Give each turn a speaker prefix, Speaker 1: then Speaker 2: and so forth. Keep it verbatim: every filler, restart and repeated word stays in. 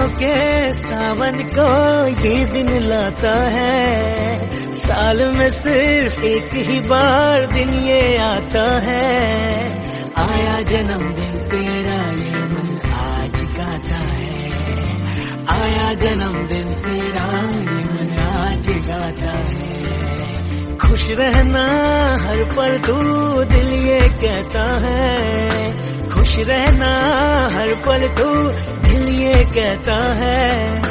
Speaker 1: खुशियों के सावन को ये दिन लाता है। साल में सिर्फ एक ही बार दिन ये आता है। आया जन्मदिन तेरा ये मन आज गाता है। आया जन्मदिन तेरा ये मन आज गाता है। खुश रहना हर पल तू दिल ये कहता है। खुश रहना हर पल तू दिल ये कहता है।